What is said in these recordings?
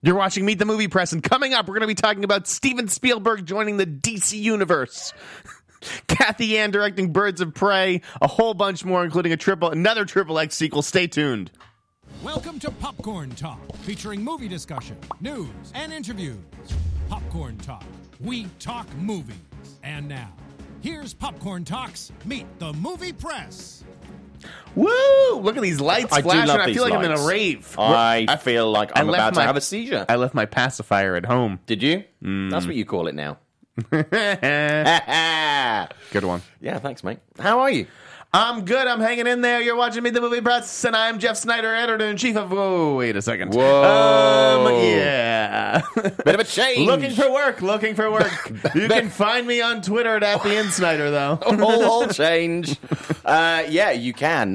You're watching Meet the Movie Press, and coming up, we're going to be talking about Steven Spielberg joining the DC Universe. Kathy Ann directing Birds of Prey, a whole bunch more, including another Triple X sequel. Stay tuned. Welcome to Popcorn Talk, featuring movie discussion, news, and interviews. Popcorn Talk, we talk movies. And now, here's Popcorn Talk's Meet the Movie Press. Woo! Look at these lights I flashing. do love I these feel like I'm in lights. a rave. I feel like I'm about to have a seizure. I left my pacifier at home. Did you? That's what you call it now. Good one. Yeah, thanks, mate. How are you? I'm good. I'm hanging in there. You're watching Meet the Movie Press, and I'm Jeff Snyder, editor-in-chief of... Whoa, wait a second. Whoa. Yeah. Bit of a change. Looking for work. You can find me on Twitter at @TheInSnyder, though. All change. Yeah, you can.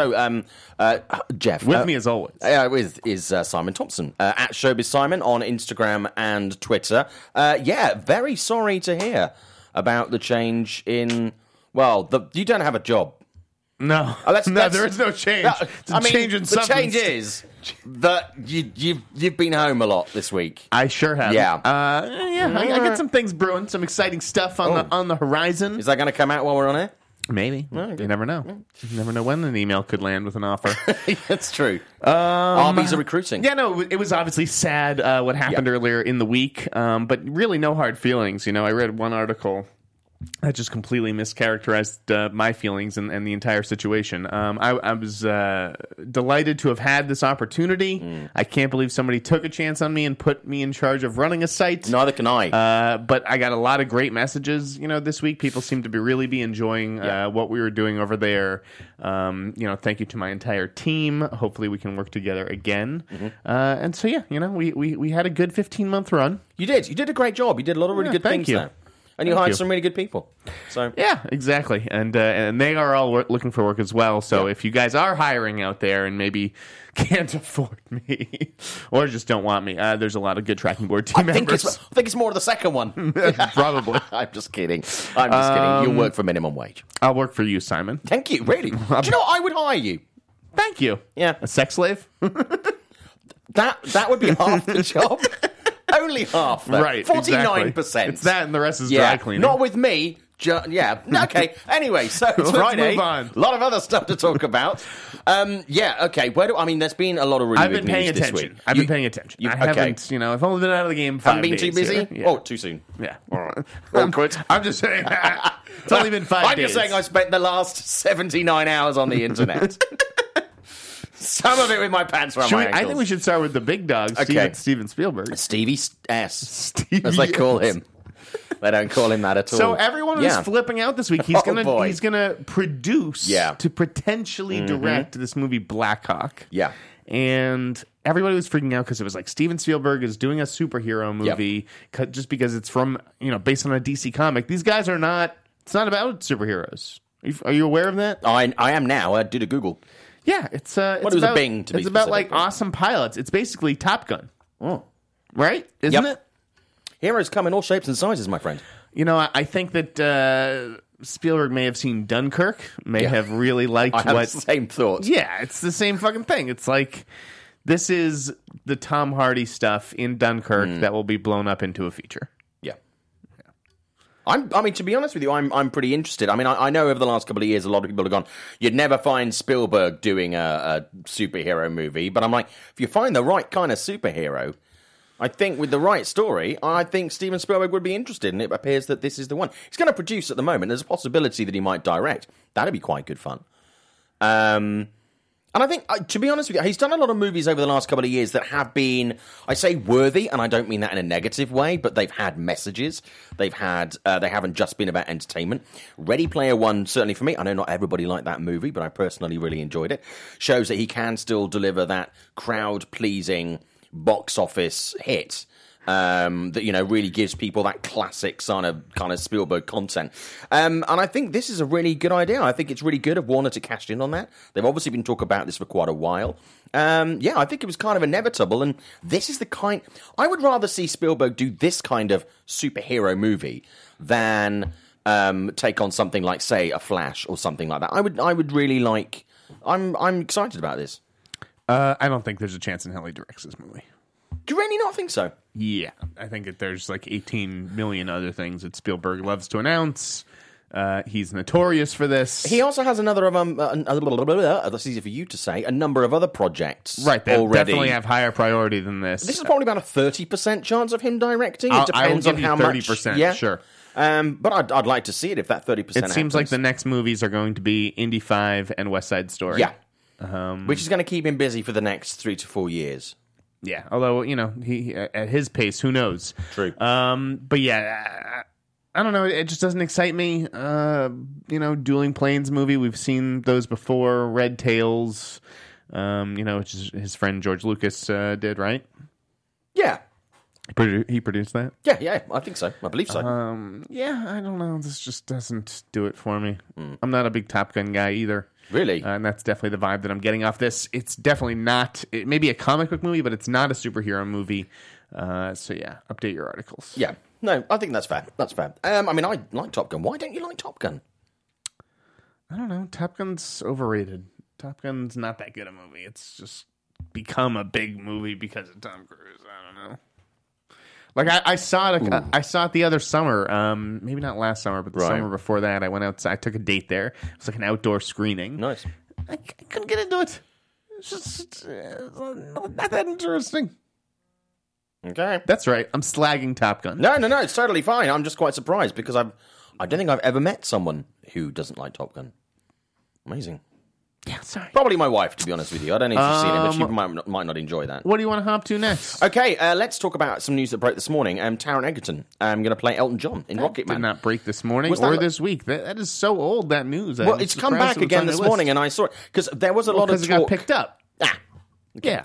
Jeff. With me as always. Is Simon Thompson. At Showbiz Simon on Instagram and Twitter. Yeah, very sorry to hear about the change in... Well, you don't have a job. No. There is no change. Change in the substance. change is that you've been home a lot this week. I sure have. Yeah. I got some things brewing, some exciting stuff on the horizon. Is that going to come out while we're on air? Maybe. You never know. You never know when an email could land with an offer. That's true. Arby's are recruiting. Yeah, no, it was obviously sad what happened earlier in the week, but really no hard feelings. I read one article that just completely mischaracterized my feelings and the entire situation. I was delighted to have had this opportunity. I can't believe somebody took a chance on me and put me in charge of running a site. Neither can I. But I got a lot of great messages, this week. People seem to really be enjoying what we were doing over there. Thank you to my entire team. Hopefully we can work together again. And so, we had a good 15-month run. You did. You did a great job. You did a lot of really good things there. And you hired some really good people. So yeah, exactly. And they are all looking for work as well. So if you guys are hiring out there and maybe can't afford me or just don't want me, there's a lot of good tracking board team members. I think it's more of the second one. Probably. I'm just kidding. You'll work for minimum wage. I'll work for you, Simon. Thank you. Really? Do you know what? I would hire you. Thank you. Yeah. A sex slave? That would be half the job. Only half, though. Right, 49%. Exactly. It's that and the rest is dry cleaning. Not with me. Okay. Anyway, so it's Friday. Move on. A lot of other stuff to talk about. Okay. There's been a lot of really good news this week. I've been paying attention. I haven't, I've only been out of the game 5 days. Haven't been too busy? Yeah. Oh, too soon. Yeah. All right. Awkward. I'm just saying. It's only been 5 days. I'm just saying I spent the last 79 hours on the internet. Some of it with my pants around my ankles. I think we should start with the big dog, Steven Spielberg. Stevie S, as they call him. They don't call him that at all. So everyone was flipping out this week. He's gonna produce to potentially direct this movie Black Hawk. Yeah. And everybody was freaking out because it was like Steven Spielberg is doing a superhero movie just because it's from, based on a DC comic. These guys are not, it's not about superheroes. Are you aware of that? I am now. I did a Google. Yeah, it's about a Bing, to be it's about specific. like awesome pilots. It's basically Top Gun. Oh. Right? Isn't it? Heroes come in all shapes and sizes, my friend. I think that Spielberg may have seen Dunkirk, may have really liked I have the same thoughts. Yeah, it's the same fucking thing. It's like, this is the Tom Hardy stuff in Dunkirk that will be blown up into a feature. To be honest with you, I'm pretty interested. I know over the last couple of years, a lot of people have gone, you'd never find Spielberg doing a superhero movie. But I'm like, if you find the right kind of superhero, I think with the right story, I think Steven Spielberg would be interested. And it appears that this is the one. He's going to produce at the moment. There's a possibility that he might direct. That'd be quite good fun. And I think, to be honest with you, he's done a lot of movies over the last couple of years that have been, I say worthy, and I don't mean that in a negative way, but they've had messages. They haven't just been about entertainment. Ready Player One, certainly for me, I know not everybody liked that movie, but I personally really enjoyed it. Shows that he can still deliver that crowd-pleasing box office hit. That really gives people that classic kind of Spielberg content, and I think this is a really good idea. I think it's really good of Warner to cash in on that. They've obviously been talking about this for quite a while. I think it was kind of inevitable, and this is the kind I would rather see Spielberg do this kind of superhero movie than take on something like, say, a Flash or something like that. I would really like. I'm excited about this. I don't think there's a chance in hell he directs this movie. Do you really not think so? Yeah, I think there's like 18 million other things that Spielberg loves to announce. He's notorious for this. He also has another of that's easy for you to say. A number of other projects, right? That already definitely have higher priority than this. This is probably about a 30% chance of him directing. It depends on how 30%, much. Yeah, sure. But I'd like to see it if that 30%. It seems like the next movies are going to be Indy 5 and West Side Story. Yeah, which is going to keep him busy for the next 3 to 4 years. Yeah, although he at his pace, who knows? True. But yeah. I don't know. It just doesn't excite me. Dueling Planes movie. We've seen those before. Red Tails. Which is his friend George Lucas did, right? Yeah. He produced that? Yeah, I think so. I believe so. Yeah, I don't know. This just doesn't do it for me. I'm not a big Top Gun guy either. Really? And that's definitely the vibe that I'm getting off this. It's definitely not... It may be a comic book movie, but it's not a superhero movie. So yeah, update your articles. Yeah. No, I think that's fair. That's fair. I like Top Gun. Why don't you like Top Gun? I don't know. Top Gun's overrated. Top Gun's not that good a movie. It's just become a big movie because of Tom Cruise. I don't know. Like I saw it. I saw it the other summer. Maybe not last summer, but the summer before that. I went outside. I took a date there. It was like an outdoor screening. Nice. I couldn't get into it. It's just not that interesting. Okay. That's right. I'm slagging Top Gun. No, it's totally fine. I'm just quite surprised because I don't think I've ever met someone who doesn't like Top Gun. Amazing. Yeah, sorry. Probably my wife, to be honest with you. I don't know if you've seen it, but she might not enjoy that. What do you want to hop to next? Okay, let's talk about some news that broke this morning. Taron Egerton going to play Elton John in Rocket Man. Did not break this morning or this week. That is so old, that news. Well, it's come back again this morning, and I saw it because there was a lot of talk. Because it got picked up. Okay.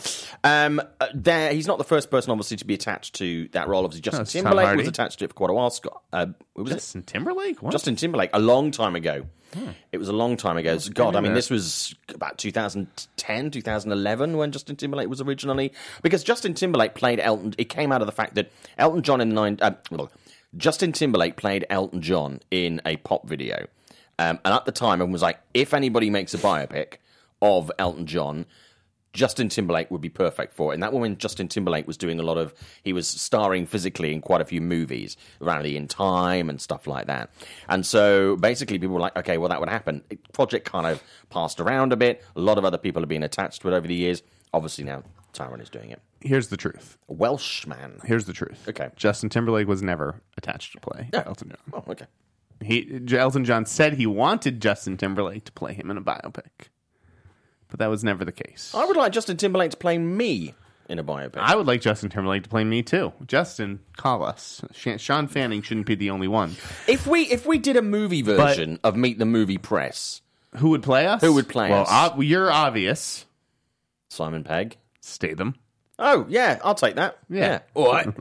Yeah. He's not the first person, obviously, to be attached to that role. Obviously, Justin Timberlake was attached to it for quite a while. Justin Timberlake? What? Justin Timberlake, a long time ago. It was a long time ago. This was about 2010, 2011 when Justin Timberlake was originally... Because Justin Timberlake played Elton... It came out of the fact that Elton John in the... Justin Timberlake played Elton John in a pop video. And at the time, everyone was like, if anybody makes a biopic of Elton John... Justin Timberlake would be perfect for it. And that was when Justin Timberlake was doing he was starring physically in quite a few movies, Rally in Time and stuff like that. And so basically people were like, okay, well, that would happen. The project kind of passed around a bit. A lot of other people have been attached to it over the years. Obviously now Taron is doing it. Here's the truth. A Welshman. Here's the truth. Okay. Justin Timberlake was never attached to play Elton John. Oh, okay. Elton John said he wanted Justin Timberlake to play him in a biopic. But that was never the case. I would like Justin Timberlake to play me in a biopic. I would like Justin Timberlake to play me too. Justin, call us. Sean Fanning shouldn't be the only one. If we did a movie version of Meet the Movie Press, who would play us? Who would play us? Well, you're obvious. Simon Pegg. Statham. Oh yeah, I'll take that. Yeah. All right.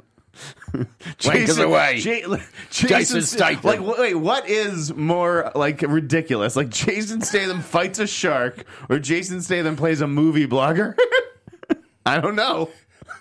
Wankers away. Jason Statham. Like, wait, what is more like ridiculous? Like Jason Statham fights a shark, or Jason Statham plays a movie blogger? I don't know.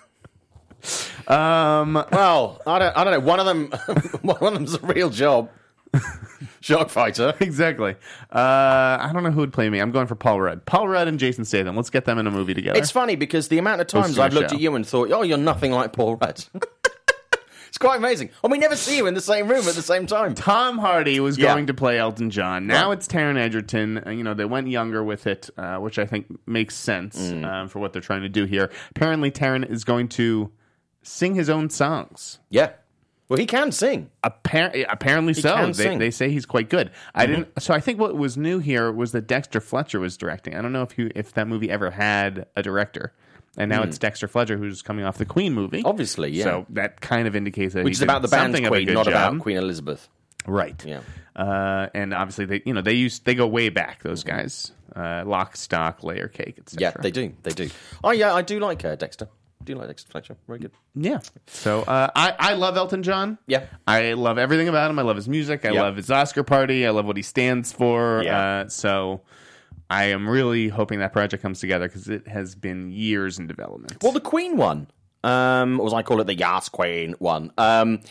Well, I don't know. One of them's a real job. Shark fighter. Exactly. I don't know who would play me. I'm going for Paul Rudd. Paul Rudd and Jason Statham. Let's get them in a movie together. It's funny because the amount of times I've looked at you and thought, oh, you're nothing like Paul Rudd. It's quite amazing. And we never see you in the same room at the same time. Tom Hardy was going to play Elton John. Now it's Taron Egerton. They went younger with it, which I think makes sense for what they're trying to do here. Apparently, Taron is going to sing his own songs. Yeah. Well, he can sing. Apparently so. They say he's quite good. So I think what was new here was that Dexter Fletcher was directing. I don't know if that movie ever had a director. And now it's Dexter Fletcher who's coming off the Queen movie. Obviously, yeah. So that kind of indicates that which is about the band Queen, not about Queen Elizabeth. Right. Yeah. And obviously they go way back. Those guys, Lock, Stock, Layer Cake, etc. Yeah, they do. Oh yeah, I do like Dexter. I do like Dexter Fletcher. Very good. Yeah. So I love Elton John. Yeah. I love everything about him. I love his music. I love his Oscar party. I love what he stands for. Yeah. So I am really hoping that project comes together because it has been years in development. Well, the Queen one, or as I call it, the Yas Queen one. I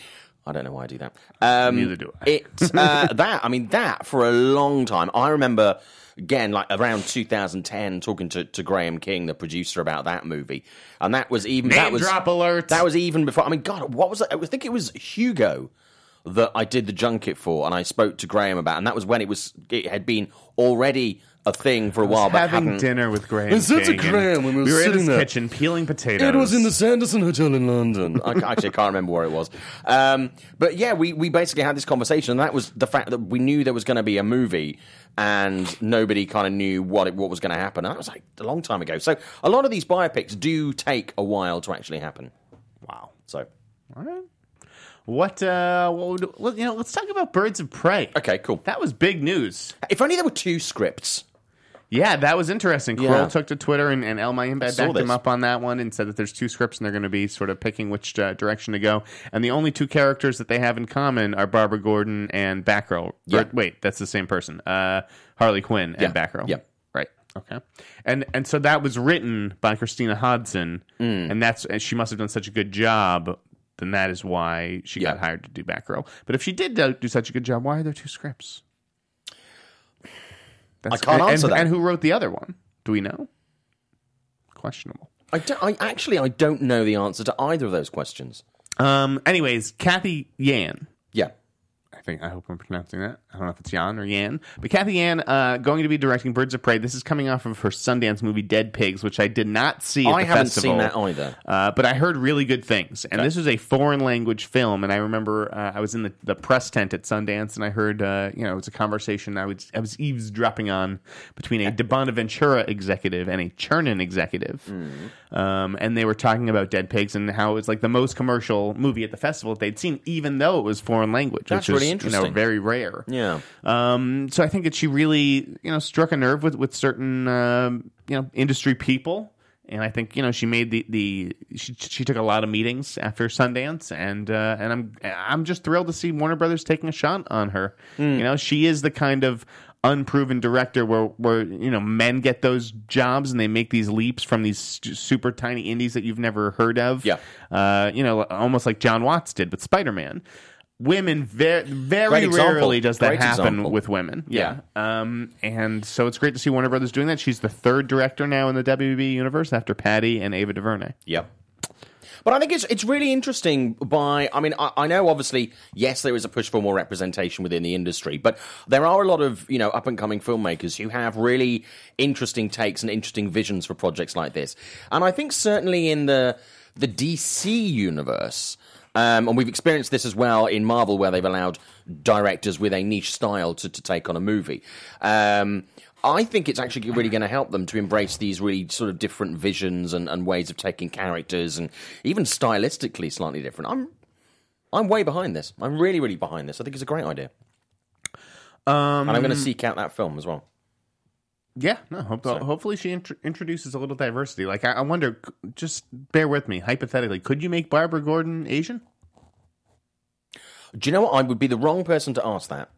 I don't know why I do that. Neither do I. That for a long time. I remember, again, like around 2010, talking to Graham King, the producer, about that movie, and that was even drop alert. That was even before. I mean, God, what was it? I think it was Hugo that I did the junket for, and I spoke to Graham about, and that was when it had been already a thing for a while, but having dinner with Graham. And such a King, Graham when we were in sitting his there. kitchen peeling potatoes. It was in the Sanderson Hotel in London. I actually can't remember where it was. But yeah, we basically had this conversation, and that was the fact that we knew there was going to be a movie, and nobody kind of knew what was going to happen. And that was like a long time ago. So a lot of these biopics do take a while to actually happen. Wow. So, all right. Let's talk about Birds of Prey. Okay, cool. That was big news. If only there were 2 scripts. Yeah, that was interesting. Yeah. Kroll took to Twitter, and El Mayimbe backed this. him up on that one and said that there's 2 scripts, and they're going to be sort of picking which direction to go. And the only 2 characters that they have in common are Barbara Gordon and Batgirl. Yeah. Wait, that's the same person. Harley Quinn and Batgirl. Yeah. Right. Okay. And so that was written by Christina Hodson, and she must have done such a good job. Then that is why she got hired to do Batgirl. But if she did do such a good job, why are there 2 scripts? I can't answer that. And who wrote the other one? Do we know? Questionable. I don't know the answer to either of those questions. Anyways, Kathy Yan. Yeah. I hope I'm pronouncing that. I don't know if it's Yan or Yan. But Kathy Yan going to be directing Birds of Prey. This is coming off of her Sundance movie Dead Pigs, which I did not see at the festival. I haven't seen that either. But I heard really good things. And this was a foreign language film. And I remember I was in the press tent at Sundance, and I heard, it was a conversation I was eavesdropping on between a De Bonaventura executive and a Chernin executive. And they were talking about Dead Pigs and how it was like the most commercial movie at the festival that they'd seen, even though it was foreign language. That's which really is, interesting. Very rare. Yeah. So I think that she really, struck a nerve with certain, industry people. And I think, she made she took a lot of meetings after Sundance, and I'm just thrilled to see Warner Brothers taking a shot on her. She is the kind of unproven director where men get those jobs and they make these leaps from these super tiny indies that you've never heard of. Yeah. Almost like John Watts did with Spider-Man. Women very rarely does that happen with women. Yeah. And so it's great to see Warner Brothers doing that. She's the 3rd director now in the WB universe after Patty and Ava DuVernay. Yep. But I think it's really interesting I know obviously, yes, there is a push for more representation within the industry, but there are a lot of, up-and-coming filmmakers who have really interesting takes and interesting visions for projects like this. And I think certainly in the DC universe, and we've experienced this as well in Marvel, where they've allowed directors with a niche style to take on a movie. I think it's actually really going to help them to embrace these really sort of different visions and ways of taking characters, and even stylistically slightly different. I'm way behind this. I'm really, really behind this. I think it's a great idea. And I'm going to seek out that film as well. Yeah, no. Hopefully she introduces a little diversity. Like, I wonder, just bear with me, hypothetically, could you make Barbara Gordon Asian? Do you know what? I would be the wrong person to ask that.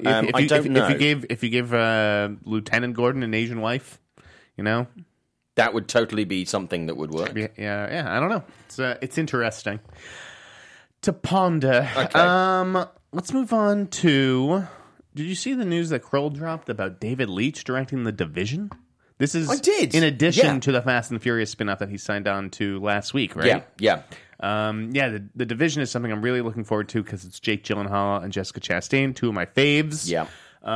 If you give Lieutenant Gordon an Asian wife, that would totally be something that would work. Yeah. I don't know. It's interesting to ponder. Okay. Let's move on to. Did you see the news that Kroll dropped about David Leitch directing The Division? This is I did. In addition to the Fast and the Furious spin-off that he signed on to last week, right? Yeah. The Division is something I'm really looking forward to because it's Jake Gyllenhaal and Jessica Chastain, 2 of my faves. Yeah.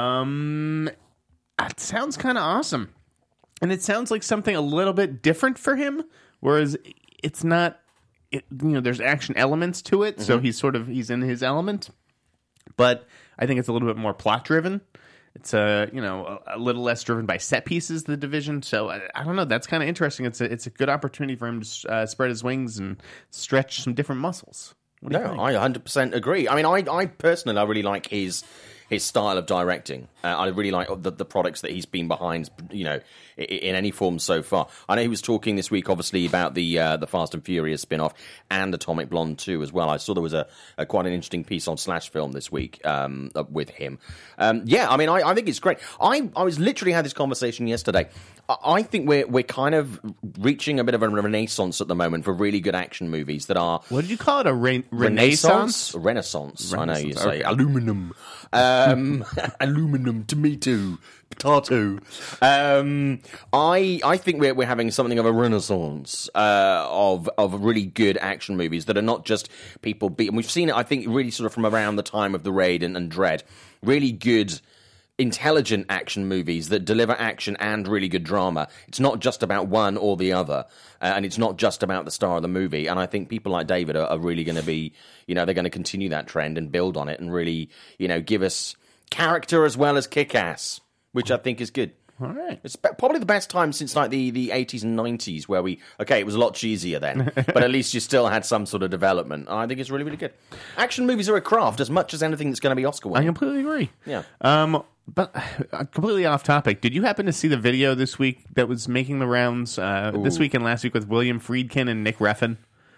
It sounds kind of awesome. And it sounds like something a little bit different for him, whereas it's not, there's action elements to it, so he's in his element. But I think it's a little bit more plot-driven. It's a little less driven by set pieces, The Division. So I don't know. That's kind of interesting. It's a good opportunity for him to spread his wings and stretch some different muscles. What do you think? I 100% agree. I mean, I personally, I really like his his style of directing. I really like the products that he's been behind, in any form so far. I know he was talking this week, obviously, about the Fast and Furious spin-off and Atomic Blonde 2 as well. I saw there was a quite an interesting piece on Slash Film this week with him. I think it's great. I was literally had this conversation yesterday. I think we're kind of reaching a bit of a renaissance at the moment for really good action movies that are... What did you call it? A renaissance? Renaissance. I know you say. Okay. Aluminum. Aluminum, tomato, potato. I think we're having something of a renaissance of really good action movies that are not just people and we've seen it, I think, really sort of from around the time of The Raid and Dredd. Really good... intelligent action movies that deliver action and really good drama. It's not just about one or the other, and it's not just about the star of the movie. And I think people like David are really going to be, they're going to continue that trend and build on it and really, give us character as well as kick-ass, which I think is good. All right. It's probably the best time since like the 80s and 90s where it was a lot cheesier then, but at least you still had some sort of development. I think it's really, really good. Action movies are a craft as much as anything that's going to be Oscar winning. I completely agree. Yeah. But completely off topic. Did you happen to see the video this week that was making the rounds this week and last week with William Friedkin and Nick Refn?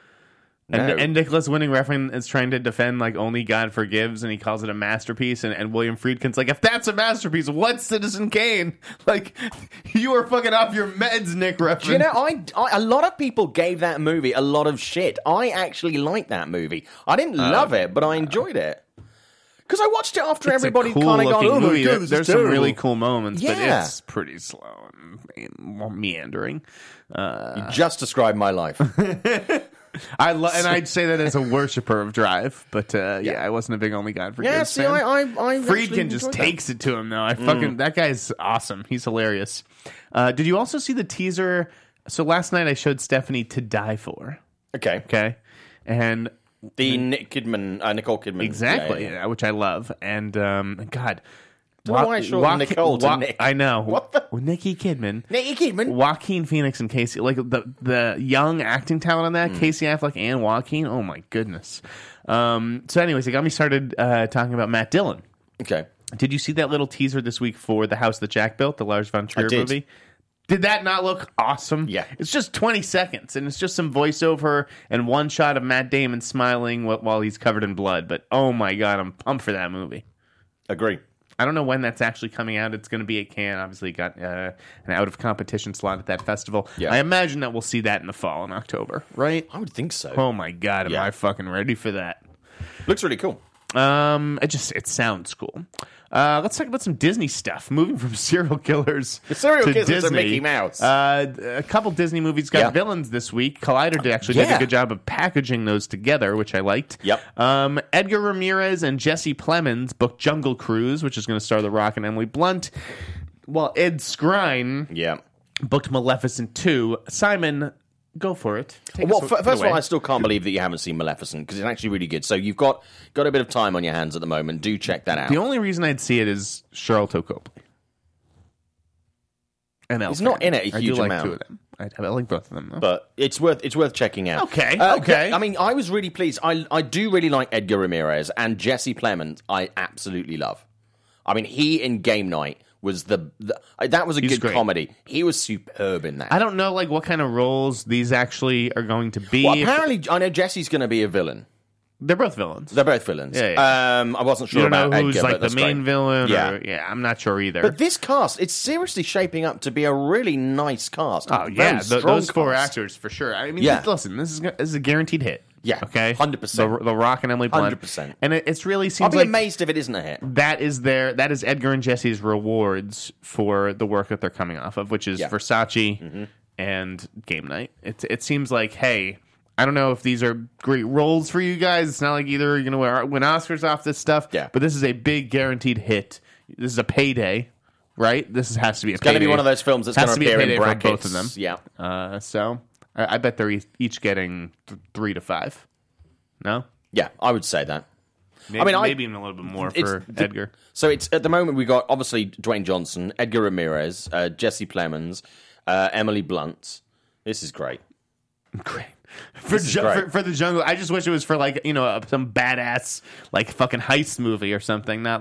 And Nicholas Winding Refn is trying to defend like Only God Forgives, and he calls it a masterpiece. And William Friedkin's like, if that's a masterpiece, what's Citizen Kane? Like, you are fucking off your meds, Nick Refn. I a lot of people gave that movie a lot of shit. I actually liked that movie. I didn't love it, but I enjoyed it. Because I watched it after everybody kind of gone, oh my God, there's some really cool moments, but Yeah. it's pretty slow and meandering. You just described my life. And I'd say that as a worshiper of Drive, but I wasn't a big Only God Forgives Yeah, see, fan. I Friedkin just takes it to him, though. That guy's awesome. He's hilarious. Did you also see the teaser? So last night I showed Stephanie To Die For. Okay, and the Nicole Kidman, exactly, which I love, and God. Don't know why I shortened Nicole to Nick. I know. What the? Nikki Kidman. Nikki Kidman? Joaquin Phoenix and Casey. Like, the young acting talent on that. Casey Affleck and Joaquin. Oh, my goodness. So anyways, it got me started talking about Matt Dillon. Okay. Did you see that little teaser this week for The House That Jack Built, the Lars von Trier movie? Did that not look awesome? Yeah. It's just 20 seconds, and it's just some voiceover and one shot of Matt Damon smiling while he's covered in blood. But, oh, my God, I'm pumped for that movie. Agree. I don't know when that's actually coming out. It's going to be at Cannes. Obviously, got an out-of-competition slot at that festival. Yeah. I imagine that we'll see that in the fall in October, right? I would think so. Oh, my God. Am I fucking ready for that? Looks really cool. It sounds cool. Let's talk about some Disney stuff. Moving from serial killers to Disney. Mickey Mouse. A couple Disney movies got villains this week. Collider did a good job of packaging those together, which I liked. Yep. Edgar Ramirez and Jesse Plemons booked Jungle Cruise, which is going to star The Rock and Emily Blunt. While Ed Skrein booked Maleficent 2. Simon, go for it. First of all, I still can't believe that you haven't seen Maleficent, because it's actually really good. So you've got a bit of time on your hands at the moment. Do check that out. The only reason I'd see it is Charlton Copley. And He's not in it a huge amount. amount. Two of them. I like both of them, though. But it's worth checking out. Okay. I mean, I was really pleased. I do really like Edgar Ramirez, and Jesse Plemons I absolutely love. I mean, he in Game Night was that was a good comedy. He was superb in that. I don't know what kind of roles these actually are going to be. Well, apparently, I know Jesse's going to be a villain. They're both villains. They're both villains. Yeah. I wasn't sure about know who's Edgar, the main villain. Yeah. I'm not sure either. But this cast, it's seriously shaping up to be a really nice cast. Oh yeah, those four actors for sure. I mean, listen, this is a guaranteed hit. Yeah, okay, 100%. The Rock and Emily Blunt, 100%. And it really seems. I'll be amazed if it isn't a hit. That is Edgar and Jesse's rewards for the work that they're coming off of, which is Versace and Game Night. It seems like, hey, I don't know if these are great roles for you guys. It's not like either you're going to win Oscars off this stuff, but this is a big guaranteed hit. This is a payday, right? This has to be a payday. It's going to be one of those films that's going to appear in brackets. For both of them. Yeah. So I bet they're each getting 3 to 5. No? Yeah, I would say that. Maybe even a little bit more for Edgar. So it's at the moment we got obviously Dwayne Johnson, Edgar Ramirez, Jesse Plemons, Emily Blunt. This is great. Great. For the jungle, I just wish it was for some badass fucking heist movie or something, not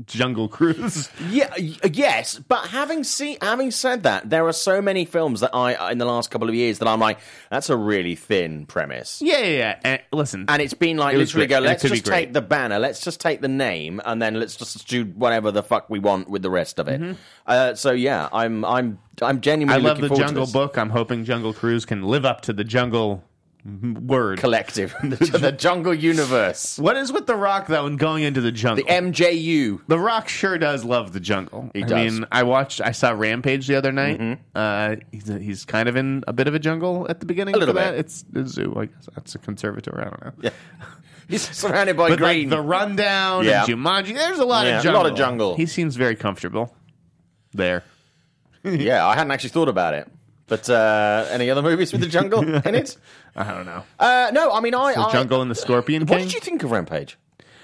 Jungle Cruise. Yeah, yes, but having said that, there are so many films that in the last couple of years that I'm like, that's a really thin premise. Yeah. And listen, And it's been like, literally great. go, It let's could be just great. take the banner, let's just take the name, and then let's just do whatever the fuck we want with the rest of it. So yeah, I'm genuinely I love looking the forward Jungle to this. Book. I'm hoping Jungle Cruise can live up to the Jungle word. Collective, the Jungle Universe, What is with The Rock, though, and going into the jungle? the MJU. The Rock sure does love the jungle. He I does. mean, I saw Rampage the other night. He's kind of in a bit of a jungle at the beginning. A little for that. bit. It's a zoo, I guess. That's a conservatory. I don't know. Yeah. He's surrounded by But green. like the Rundown Yeah. and Jumanji, there's a lot Yeah, of a lot jungle. of jungle. He seems very comfortable there. Yeah, I hadn't actually thought about it. But any other movies with the jungle in it? I don't know. No, I mean, The Jungle and the Scorpion What King. did you think of Rampage?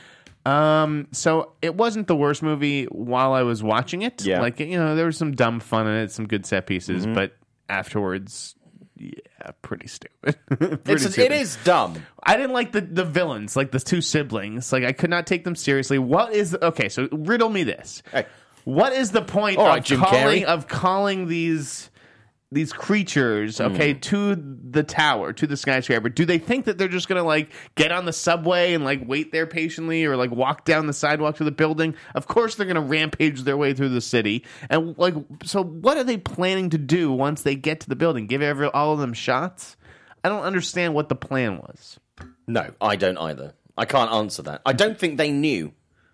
So it wasn't the worst movie while I was watching it. Yeah. Like, there was some dumb fun in it, some good set pieces, but afterwards, yeah, pretty stupid. It is dumb. I didn't like the villains, like the two siblings. Like, I could not take them seriously. Okay, so riddle me this. Hey. What is the point All right, Jim Carrey. of calling these creatures, okay, to the tower, to the skyscraper? Do they think that they're just gonna like get on the subway and like wait there patiently, or like walk down the sidewalk to the building? Of course they're gonna rampage their way through the city. And like, so what are they planning to do once they get to the building? Give all of them shots? I don't understand what the plan was. No, I don't either. I can't answer that. I don't think they knew.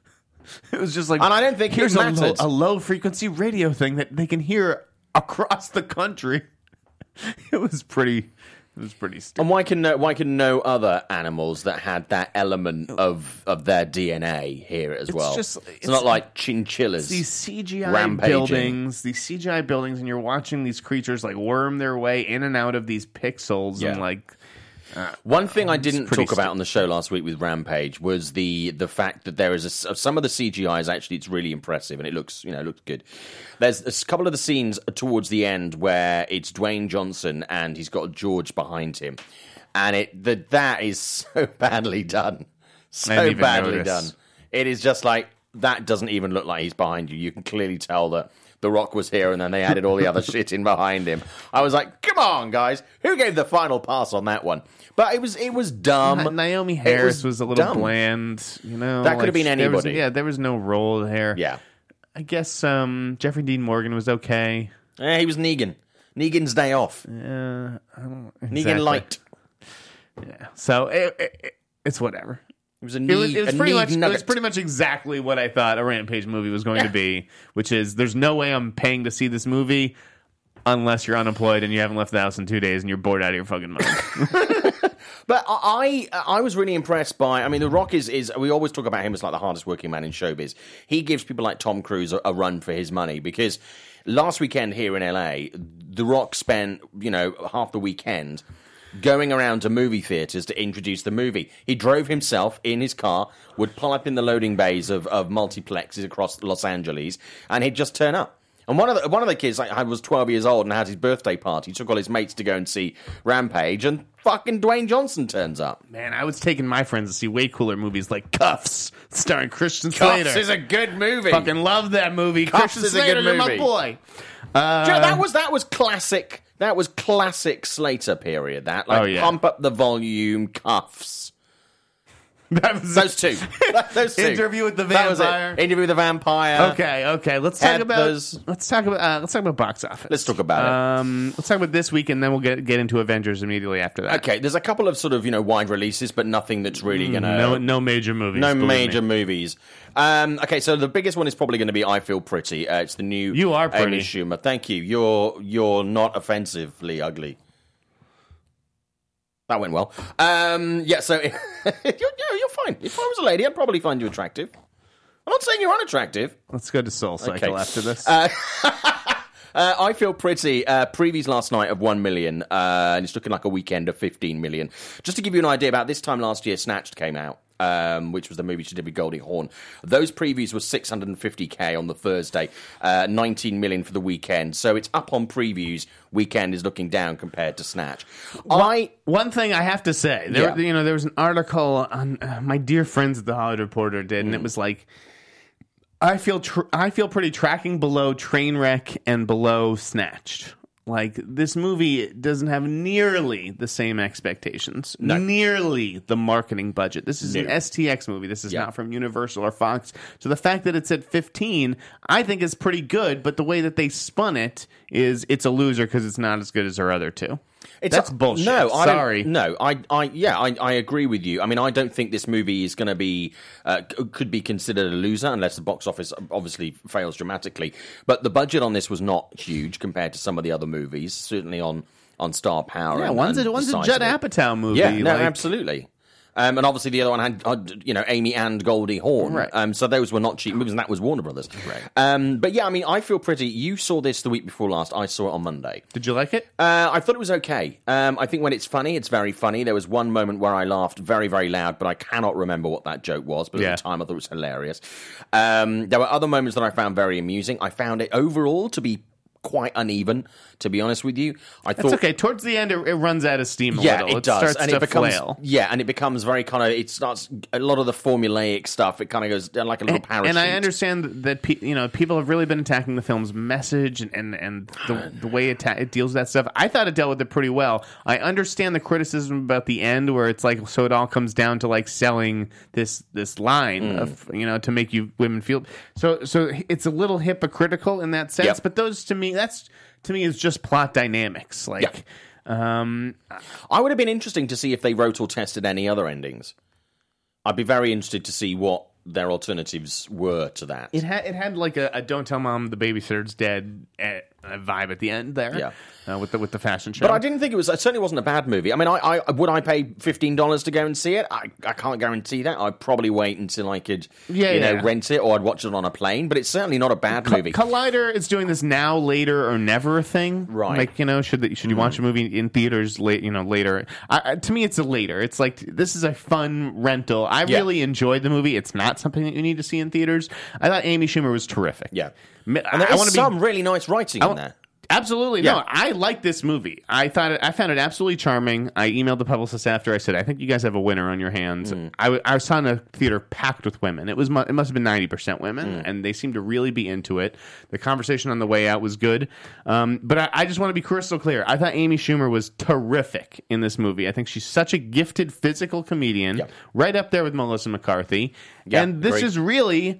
It was just like, And I don't think it here's mattered. a low frequency radio thing that they can hear across the country. It was pretty stupid. And why can no other animals that had that element of their DNA hear it as well? It's not like chinchillas. These CGI rampaging. buildings, and you're watching these creatures like worm their way in and out of these pixels, Yeah. and like. One thing I didn't pretty talk about on the show last week with Rampage was the fact that there is some of the CGI is actually, it's really impressive and it looks good. There's a couple of the scenes towards the end where it's Dwayne Johnson and he's got George behind him, and that is so badly done, so badly done. It is just like, that doesn't even look like he's behind you. You can clearly tell that The Rock was here, and then they added all the other shit in behind him. I was like, come on, guys. Who gave the final pass on that one? But it was dumb. Naomi Harris was a little dumb. bland, That could have been anybody. There was no role there. Yeah. I guess Jeffrey Dean Morgan was okay. He was Negan. Negan's day off. I don't Negan exactly. light. Yeah. So it's whatever. It was a It was nugget. pretty much exactly what I thought a Rampage movie was going to be, which is, there's no way I'm paying to see this movie unless you're unemployed and you haven't left the house in 2 days and you're bored out of your fucking mind. But I was really impressed by, I mean, The Rock is we always talk about him as like the hardest working man in showbiz. He gives people like Tom Cruise a run for his money, because last weekend here in LA, The Rock spent, half the weekend going around to movie theaters to introduce the movie. He drove himself in his car, would pull up in the loading bays of multiplexes across Los Angeles, and he'd just turn up. And one of the kids was 12 years old and had his birthday party. He took all his mates to go and see Rampage, and fucking Dwayne Johnson turns up. Man, I was taking my friends to see way cooler movies like Cuffs, starring Christian Slater. Cuffs is a good movie. Fucking love that movie. Cuffs Christian is a Slater, good you're my movie. boy. That was classic. That was classic Slater period. Pump up the volume, Cuffs. That was Those two. Those two. Interview with the That was it. Vampire. Interview with the Vampire. Okay. Let's talk Heathers. about box office. Let's talk about it. Let's talk about this week, and then we'll get into Avengers immediately after that. Okay, there's a couple of sort of wide releases, but nothing that's really gonna No major movies. no believe major me. movies. Okay, so the biggest one is probably going to be I Feel Pretty. It's the new You are pretty. Amy Schumer. Thank you. You're not offensively ugly. That went well. Yeah, so you're fine. If I was a lady, I'd probably find you attractive. I'm not saying you're unattractive. Let's go to Soul Cycle Okay. after this. I Feel Pretty, previews last night of 1 million, and it's looking like a weekend of 15 million. Just to give you an idea, about this time last year, Snatched came out, which was the movie she did with Goldie Hawn. Those previews were 650k on the Thursday, 19 million for the weekend. So it's up on previews. Weekend is looking down compared to Snatch. One thing I have to say, there was an article on my dear friends at the Hollywood Reporter did, and it was like, I feel pretty tracking below Trainwreck and below Snatched. Like, this movie doesn't have nearly the same expectations, nearly the marketing budget. This is an STX movie. This is not from Universal or Fox. So the fact that it's at 15, I think is pretty good, but the way that they spun it is it's a loser because it's not as good as our other two. That's bullshit. No, sorry. I agree with you. I mean, I don't think this movie is going to be could be considered a loser unless the box office obviously fails dramatically. But the budget on this was not huge compared to some of the other movies, certainly on Star Power. Yeah, one's a Judd Apatow movie. Yeah, no, absolutely. And obviously the other one had, Amy and Goldie Hawn. Right. So those were not cheap movies, and that was Warner Brothers. Right. But yeah, I mean, I feel pretty. You saw this the week before last. I saw it on Monday. Did you like it? I thought it was okay. I think when it's funny, it's very funny. There was one moment where I laughed very, very loud, but I cannot remember what that joke was. But at the time, I thought it was hilarious. There were other moments that I found very amusing. I found it overall to be quite uneven, to be honest with you. That's okay. Towards the end, it runs out of steam a little. Yeah, it does. Starts and to it becomes flail. Yeah, and it becomes very kind of. It starts a lot of the formulaic stuff. It kind of goes like a little parachute. And I understand that people have really been attacking the film's message and the way it deals with that stuff. I thought it dealt with it pretty well. I understand the criticism about the end, where it's like, so it all comes down to like selling this line of to make you women feel. So it's a little hypocritical in that sense. But those to me is just plot dynamics. Like, I would have been interesting to see if they wrote or tested any other endings. I'd be very interested to see what their alternatives were to that. It had like a "Don't Tell Mom the Babysitter's Dead" vibe at the end there. With the fashion show. But I didn't think it certainly wasn't a bad movie. I mean, would I pay $15 to go and see it? I can't guarantee that. I'd probably wait until I could rent it, or I'd watch it on a plane. But it's certainly not a bad movie. Collider is doing this now, later, or never thing. Right. Like, should you watch a movie in theaters later? To me, it's a later. It's like, this is a fun rental. I really enjoyed the movie. It's not something that you need to see in theaters. I thought Amy Schumer was terrific. Yeah. And there is some really nice writing in there. Absolutely. Yeah. No, I like this movie. I found it absolutely charming. I emailed the publicist after. I said, I think you guys have a winner on your hands. I saw in a theater packed with women. It must have been 90% women, and they seemed to really be into it. The conversation on the way out was good. But I just want to be crystal clear. I thought Amy Schumer was terrific in this movie. I think she's such a gifted physical comedian, right up there with Melissa McCarthy. And this is really...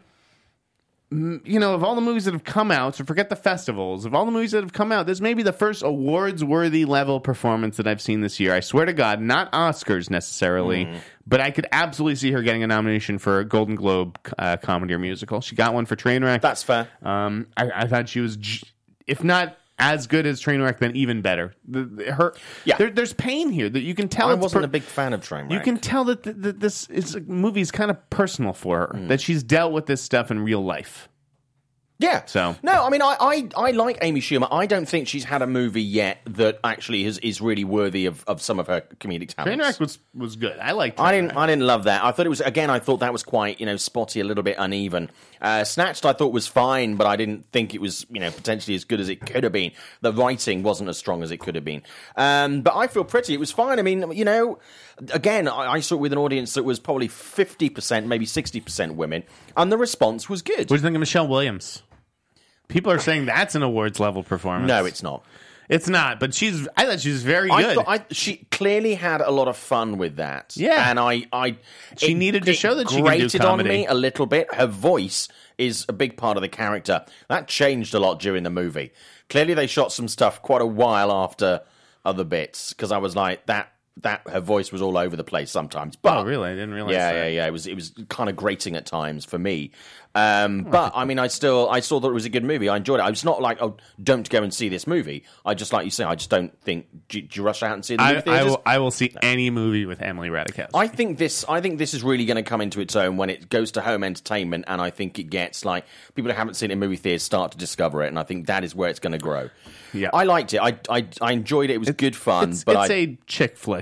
of all the movies that have come out, so forget the festivals, of all the movies that have come out, this may be the first awards-worthy level performance that I've seen this year. I swear to God, not Oscars necessarily, but I could absolutely see her getting a nomination for a Golden Globe comedy or musical. She got one for Trainwreck. That's fair. I thought she was, if not as good as Trainwreck, then even better. There's pain here that you can tell. I wasn't a big fan of Trainwreck. You can tell that this movie is kind of personal for her, that she's dealt with this stuff in real life. Yeah. So no, I mean, I like Amy Schumer. I don't think she's had a movie yet that actually is really worthy of some of her comedic talents. Trainwreck was good. I liked Trainwreck. I didn't love that. I thought it was, again, I thought that was quite, spotty, a little bit uneven. Snatched, I thought was fine, but I didn't think it was, potentially as good as it could have been. The writing wasn't as strong as it could have been. But I feel pretty. It was fine. I mean, again, I saw it with an audience that was probably 50%, maybe 60% women, and the response was good. What do you think of Michelle Williams? People are saying that's an awards level performance. No, it's not. It's not, but I thought she was very good. She clearly had a lot of fun with that. Yeah. And she needed to show that she could do comedy. It grated on me a little bit. Her voice is a big part of the character. That changed a lot during the movie. Clearly they shot some stuff quite a while after other bits, because I was like, that her voice was all over the place sometimes. But, really? I didn't realize that. Yeah. It was kind of grating at times for me. But I mean, I saw that it was a good movie. I enjoyed it. It's not like, don't go and see this movie. I just, like you say, I just don't think. Do you rush out and see the movie theaters? I will see any movie with Emily Ratajkowski. I think this is really going to come into its own when it goes to home entertainment, and I think it gets like people who haven't seen it in movie theaters start to discover it, and I think that is where it's going to grow. Yeah, I liked it. I enjoyed it. It was good fun. It's a chick flick.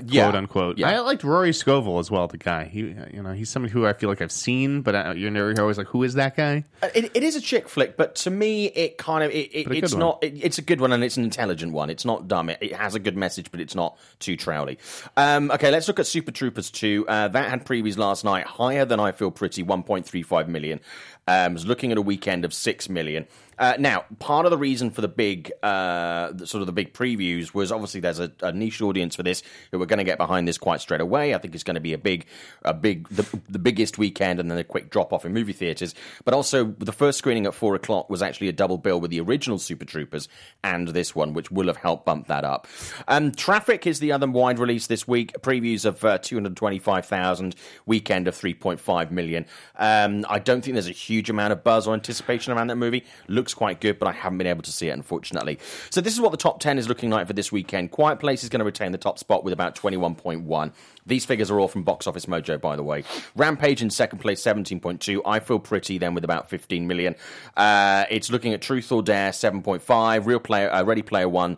Yeah. quote unquote. Yeah. I liked Rory Scovel as well. The guy, he's somebody who I feel like I've seen, but you're always like, who is that guy? It is a chick flick, but to me, it kind of it's good not. It's a good one, and it's an intelligent one. It's not dumb. It has a good message, but it's not too trouty. Okay, let's look at Super Troopers 2. That had previews last night, higher than I Feel Pretty, 1.35 million. Was looking at a weekend of 6 million. Now, part of the reason for the big previews was obviously there's a niche audience for this who are going to get behind this quite straight away. I think it's going to be the biggest weekend, and then a quick drop off in movie theaters. But also, the first screening at 4:00 was actually a double bill with the original Super Troopers and this one, which will have helped bump that up. Traffic is the other wide release this week. Previews of 225,000, weekend of 3.5 million. I don't think there's a huge amount of buzz or anticipation around that movie. Looks quite good, but I haven't been able to see it, unfortunately. So this is what the top 10 is looking like for this weekend. Quiet Place is going to retain the top spot with about 21.1. These figures are all from Box Office Mojo, by the way. Rampage in second place, 17.2. I Feel Pretty then with about 15 million. It's looking at Truth or Dare, 7.5. Ready Player One,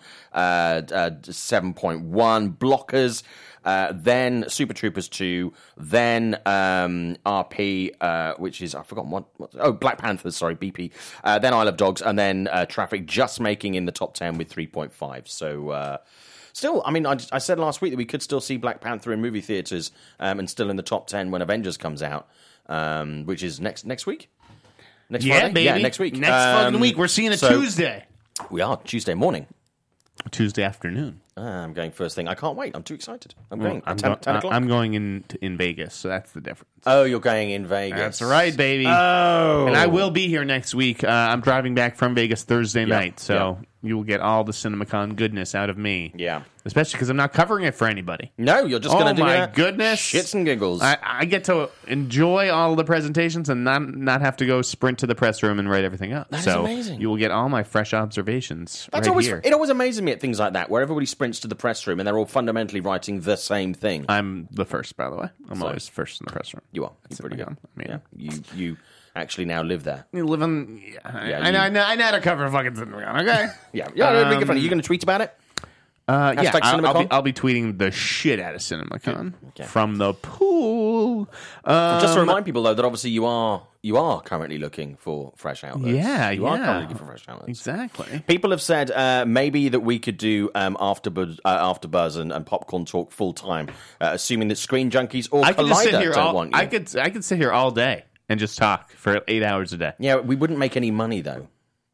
7.1. Blockers. Then Super Troopers 2, then RP, which is, I've forgotten what Black Panthers, sorry, BP, then Isle of Dogs, and then Traffic just making in the top 10 with 3.5. So, still, I mean, I said last week that we could still see Black Panther in movie theaters and still in the top 10 when Avengers comes out, which is next week? Next Friday? Baby. Yeah, next week. Next fucking week. We're seeing it Tuesday. We are, Tuesday morning. Tuesday afternoon. I'm going first thing. I can't wait. I'm too excited. I'm going. 10 o'clock. I'm going in Vegas, so that's the difference. Oh, you're going in Vegas. That's right, baby. Oh. And I will be here next week. I'm driving back from Vegas Thursday night, so you will get all the CinemaCon goodness out of me. Yeah. Especially because I'm not covering it for anybody. No, you're just going to do my goodness. Shits and giggles. I get to enjoy all the presentations and not have to go sprint to the press room and write everything up. That is amazing. You will get all my fresh observations It always amazes me at things like that, where everybody sprints to the press room and they're all fundamentally writing the same thing. I'm the first, by the way. I'm always first in the press room. You are. You're pretty good. I mean, You actually now live there. You live in... I know how to cover fucking CinemaCon, okay? Yeah, it'll be funny. Are you going to tweet about it? I'll be tweeting the shit out of CinemaCon from the pool. Just to remind people, though, that obviously you are currently looking for fresh outlets. You are currently looking for fresh outlets. Exactly. People have said maybe that we could do AfterBuzz and Popcorn Talk full time, assuming that Screen Junkies or Collider don't want you. I could sit here all day and just talk for 8 hours a day. Yeah, we wouldn't make any money though.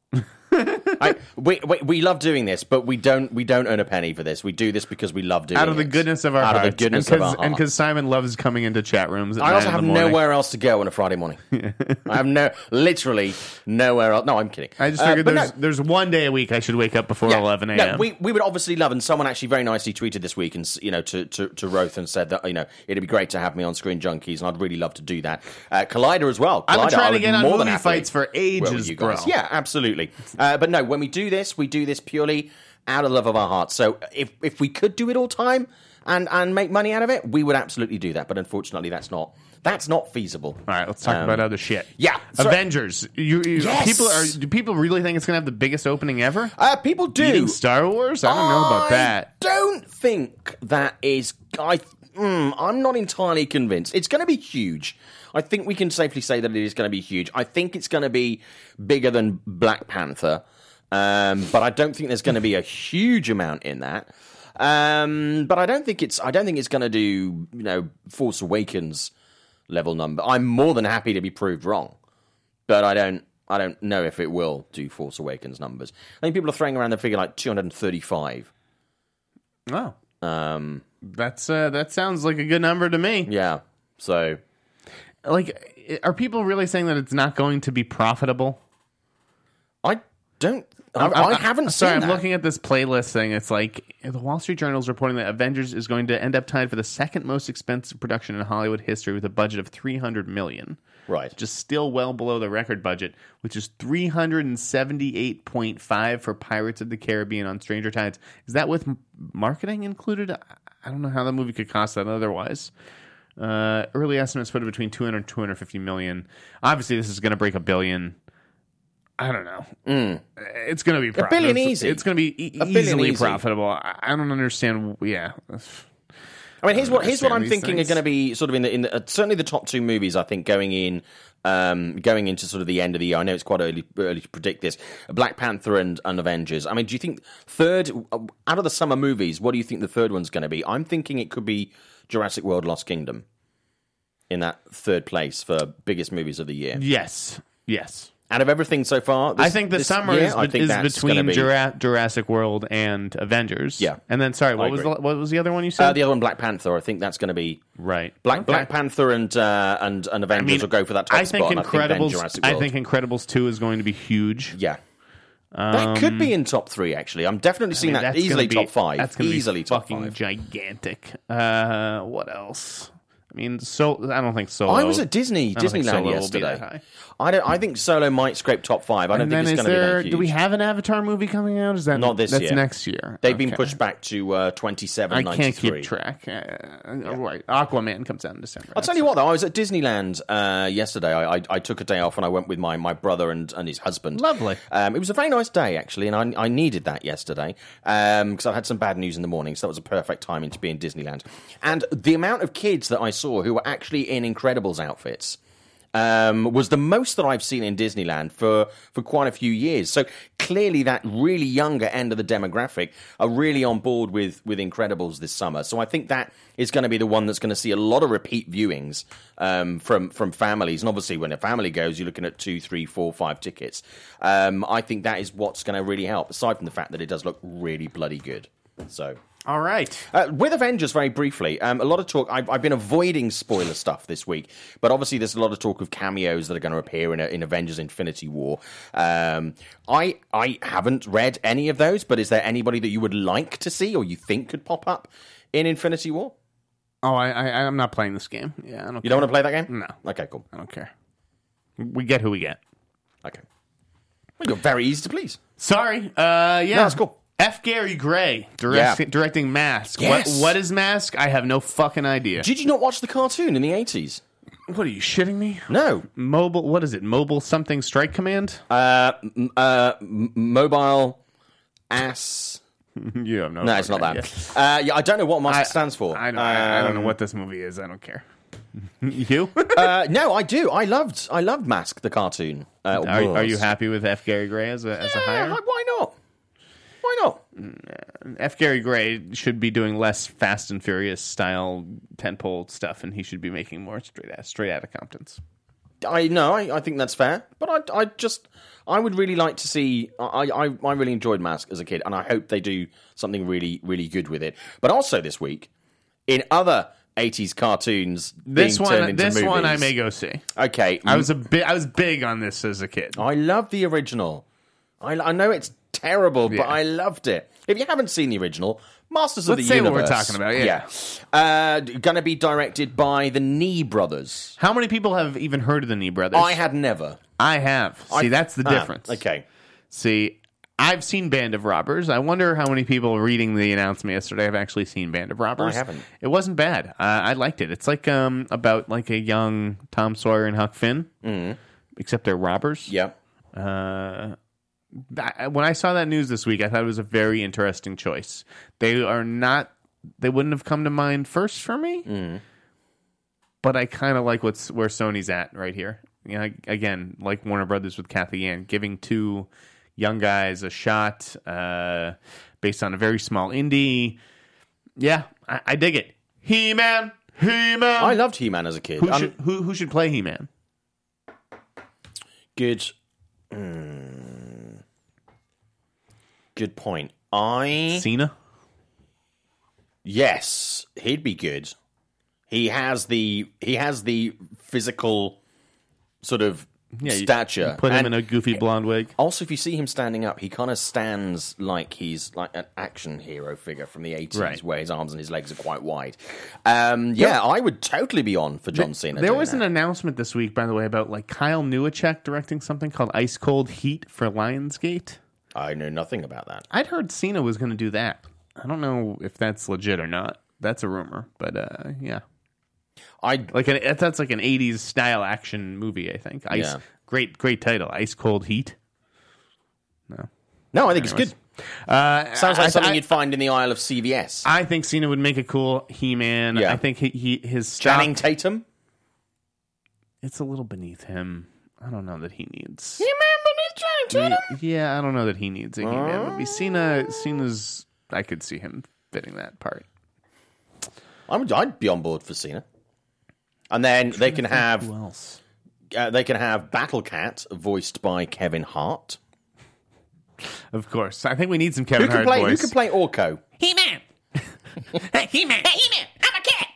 We love doing this, but we don't earn a penny for this. We do this because we love doing it. Out of the goodness of our hearts. Out of the goodness of our heart. And because Simon loves coming into chat rooms at I also 9 have in the morning. nowhere else to go on a Friday morning. I have literally nowhere else. No, I'm kidding. I just figured there's one day a week I should wake up before 11 a.m. No, we would obviously love, and someone actually very nicely tweeted this week and to Roth and said that it'd be great to have me on Screen Junkies, and I'd really love to do that. Collider as well. I've been trying to get on movie movie fights for ages, bro. Yeah, absolutely. But no, when we do this purely out of love of our hearts. So if we could do it all time and make money out of it, we would absolutely do that. But unfortunately, that's not feasible. All right, let's talk about other shit. Yeah, Avengers. Yes. Do people really think it's going to have the biggest opening ever? People do. Beating Star Wars? I don't know about that. I don't think that is. I'm not entirely convinced. It's going to be huge. I think we can safely say that it is going to be huge. I think it's going to be bigger than Black Panther. But I don't think there's going to be a huge amount in that. But I don't think it's going to do Force Awakens level number. I'm more than happy to be proved wrong, but I don't know if it will do Force Awakens numbers. I think people are throwing around the figure like 235. Oh, that sounds like a good number to me. Yeah. So, are people really saying that it's not going to be profitable? I haven't seen that. I'm looking at this playlist thing. It's like the Wall Street Journal is reporting that Avengers is going to end up tied for the second most expensive production in Hollywood history with a budget of $300 million. Right. Just still well below the record budget, which is $378.5 for Pirates of the Caribbean on Stranger Tides. Is that with marketing included? I don't know how the movie could cost that otherwise. Early estimates put it between 200 and 250 million. Obviously, this is going to break $1 billion. I don't know. It's going to be profitable. $1 billion easy. It's going to be easily profitable. I don't understand. Yeah. I mean, here's what I'm understand these thinking things. are going to be sort of in the certainly the top two movies. I think going into sort of the end of the year. I know it's quite early to predict this. Black Panther and Avengers. I mean, do you think third out of the summer movies? What do you think the third one's going to be? I'm thinking it could be Jurassic World: Lost Kingdom in that third place for biggest movies of the year. Yes. Out of everything so far, I think the summer year, is I think that's between gonna be, Jurassic World and Avengers. Yeah. And then, sorry, what was the other one you said? the other one, Black Panther. I think that's going to be right. Black Panther and Avengers will go for that top spot. And I think Incredibles 2 is going to be huge. Yeah. That could be in top 3, actually. I'm definitely seeing that easily top 5. That's going to easily be top fucking 5. gigantic. What else? I mean, I don't think Solo. I was at Disneyland Solo yesterday. I think Solo might scrape top 5. I don't think it's going to be that huge. Do we have an Avatar movie coming out? Is that not this year? That's next year. They've been pushed back to 27.93. I can't keep track. Right, Aquaman comes out in December. I'll tell you what, though, I was at Disneyland yesterday. I took a day off and I went with my brother and his husband. Lovely. It was a very nice day, actually, and I needed that yesterday because I had some bad news in the morning, so that was a perfect timing to be in Disneyland. And the amount of kids that I saw who were actually in Incredibles outfits was the most that I've seen in Disneyland for quite a few years. So clearly that really younger end of the demographic are really on board with Incredibles this summer. So I think that is going to be the one that's going to see a lot of repeat viewings from families. And obviously when a family goes, you're looking at 2, 3, 4, 5 tickets. I think that is what's going to really help, aside from the fact that it does look really bloody good. So... All right. With Avengers, very briefly, a lot of talk. I've been avoiding spoiler stuff this week, but obviously there's a lot of talk of cameos that are going to appear in Avengers: Infinity War. I haven't read any of those, but is there anybody that you would like to see or you think could pop up in Infinity War? Oh, I'm not playing this game. Yeah, I don't. You don't want to play that game? No. Okay, cool. I don't care. We get who we get. Okay. Well, you're very easy to please. Sorry. Yeah. No, that's cool. F. Gary Gray directing Mask. Yes. What is Mask? I have no fucking idea. Did you not watch the cartoon in the 80s? What are you shitting me? No. Mobile. What is it? Mobile something strike command? Mobile ass. You have no. No, it's not that. I don't know what Mask stands for. I don't know what this movie is. I don't care. You? No, I do. I loved Mask, the cartoon. Are you happy with F. Gary Gray as a hire? Why not? Why not? F. Gary Gray should be doing less Fast and Furious style tentpole stuff, and he should be making more straight out of Compton's. I think that's fair, but I would really like to see. I really enjoyed Mask as a kid, and I hope they do something really, really good with it. But also this week, in other 80s cartoons, this one I may go see. Okay, I was big on this as a kid. I love the original. I know it's terrible, but I loved it. If you haven't seen the original, Masters of the Universe. Let's say what we're talking about, yeah. Going to be directed by the Nee brothers. How many people have even heard of the Nee brothers? I had never. I have. See, that's the difference. Okay. See, I've seen Band of Robbers. I wonder how many people reading the announcement yesterday have actually seen Band of Robbers. I haven't. It wasn't bad. I liked it. It's like about like a young Tom Sawyer and Huck Finn, except they're robbers. Yeah. When I saw that news this week, I thought it was a very interesting choice. They wouldn't have come to mind first for me, but I kind of like where Sony's at right here. You know, again, like Warner Brothers with Kathy Ann, giving two young guys a shot based on a very small indie. Yeah, I dig it. He-Man. I loved He-Man as a kid. Who should play He-Man? Good. Good point. Cena? Yes, he'd be good. He has the physical sort of stature. Put him in a goofy blonde wig. Also, if you see him standing up, he kind of stands like he's like an action hero figure from the 80s, where his arms and his legs are quite wide. I would totally be on for John Cena. There was an announcement this week, by the way, about like Kyle Newacek directing something called Ice Cold Heat for Lionsgate. I know nothing about that. I'd heard Cena was going to do that. I don't know if that's legit or not. That's a rumor, but yeah. That's like an 80s style action movie, I think. Great title, Ice Cold Heat. No, I think it's good. Sounds like something you'd find in the aisle of CVS. I think Cena would make a cool He-Man. Yeah. I think his stock, Channing Tatum? it's a little beneath him. I don't know that he needs. He-Man beneath Channing Tatum? Yeah, I don't know that he needs a He-Man movie. Cena's. I could see him fitting that part. I'd be on board for Cena. And then they can have Who else? Battle Cat voiced by Kevin Hart. Of course, I think we need some Kevin Hart Who voice. can play Orko? He-Man. He-Man. Hey, He-Man. I'm a cat.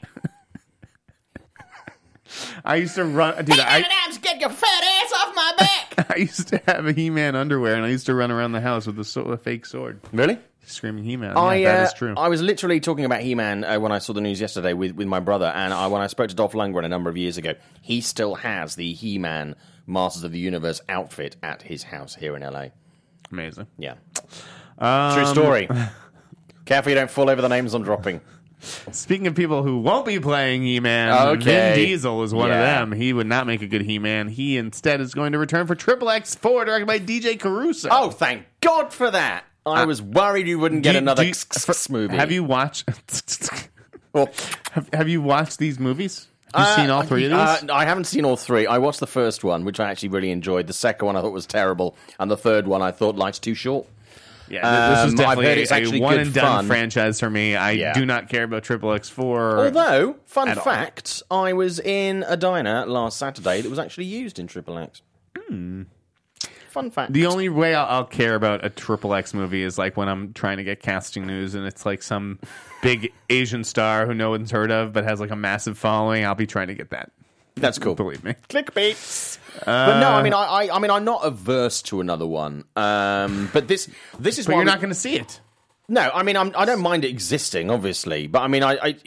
I used to run, dude. Get your fat ass off my back. I used to have a He-Man underwear, and I used to run around the house with a fake sword, Really? screaming He-Man. Yeah, that is true. I was literally talking about He-Man when I saw the news yesterday with my brother, and when I spoke to Dolph Lundgren a number of years ago, he still has the He-Man Masters of the Universe outfit at his house here in LA. Amazing. Yeah. True story. Careful you don't fall over the names I'm dropping. Speaking of people who won't be playing He-Man, Okay. Vin Diesel is one of Yeah. them. He would not make a good He-Man. He instead is going to return for Triple X4, directed by DJ Caruso. Oh, thank God for that. I was worried you wouldn't get another movie. Have you watched? Well, have you watched these movies? Have you seen all three of these? I haven't seen all three. I watched the first one, which I actually really enjoyed. The second one I thought was terrible. And the third one I thought life's too short. Yeah, this is I've definitely heard it's actually a one good and done fun. franchise for me. I do not care about Triple X4. Although, fun at all. fact, I was in a diner last Saturday that was actually used in Triple X. Fun fact. The only way I'll care about a Triple X movie is like when I'm trying to get casting news and it's like some big Asian star who no one's heard of but has like a massive following. I'll be trying to get that. That's cool. Believe me. Clickbait. But no, I mean, I'm not averse to another one. But this is But why you're not going to see it. No, I mean, I don't mind it existing, obviously, but I mean,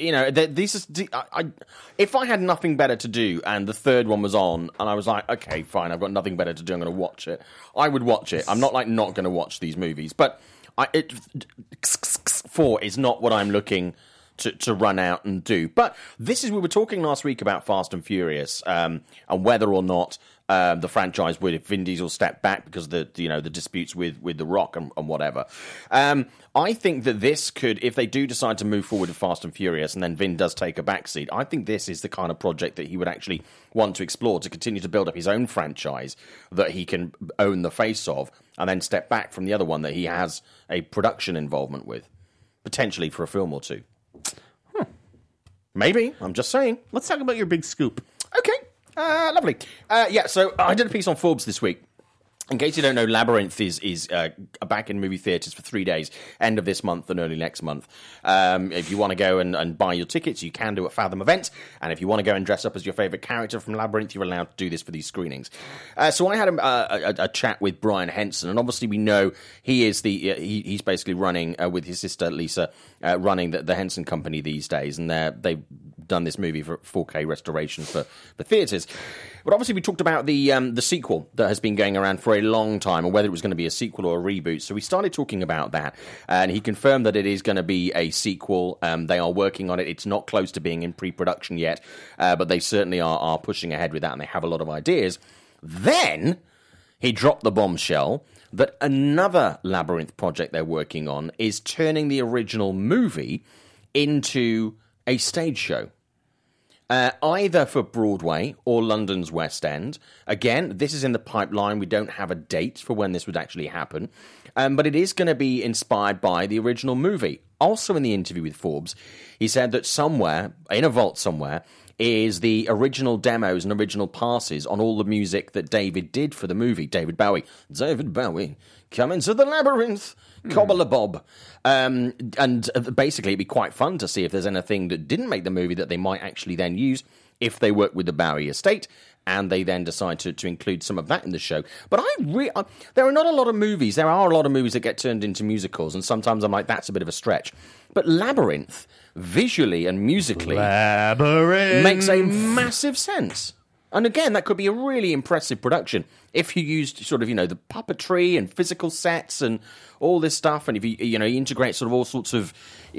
if I had nothing better to do and the third one was on, and I was like, okay, fine, I've got nothing better to do, I'm going to watch it. I would watch it. I'm not not going to watch these movies, but 4 is not what I'm looking to run out and do. But we were talking last week about Fast and Furious, and whether or not the franchise would, if Vin Diesel stepped back because the disputes with The Rock and whatever. I think that this could, if they do decide to move forward with Fast and Furious, and then Vin does take a backseat, I think this is the kind of project that he would actually want to explore to continue to build up his own franchise that he can own the face of, and then step back from the other one that he has a production involvement with, potentially for a film or two. Maybe. I'm just saying. Let's talk about your big scoop. Okay. Lovely. So I did a piece on Forbes this week. In case you don't know, Labyrinth is back in movie theatres for 3 days, end of this month and early next month. If you want to go and buy your tickets, you can do at Fathom Events. And if you want to go and dress up as your favourite character from Labyrinth, you're allowed to do this for these screenings. So I had a chat with Brian Henson, and obviously we know he is he's basically running with his sister Lisa, running the Henson Company these days, and they've done this movie for 4K restoration for theatres. But obviously we talked about the sequel that has been going around for a long time, and whether it was going to be a sequel or a reboot. So we started talking about that, and he confirmed that it is going to be a sequel. They are working on it. It's not close to being in pre-production yet, but they certainly are pushing ahead with that, and they have a lot of ideas. Then he dropped the bombshell that another Labyrinth project they're working on is turning the original movie into a stage show. Either for Broadway or London's West End. Again, this is in the pipeline. We don't have a date for when this would actually happen. But it is going to be inspired by the original movie. Also in the interview with Forbes, he said that somewhere, in a vault somewhere, is the original demos and original passes on all the music that David did for the movie. David Bowie, come into the labyrinth. Cobble a bob. And basically, it'd be quite fun to see if there's anything that didn't make the movie that they might actually then use if they work with the Bowie estate and they then decide to include some of that in the show. But there are not a lot of movies. There are a lot of movies that get turned into musicals, and sometimes I'm like, that's a bit of a stretch. But Labyrinth, visually and musically, makes a massive sense. And again, that could be a really impressive production if you used sort of, the puppetry and physical sets and all this stuff. And if you integrate sort of all sorts of,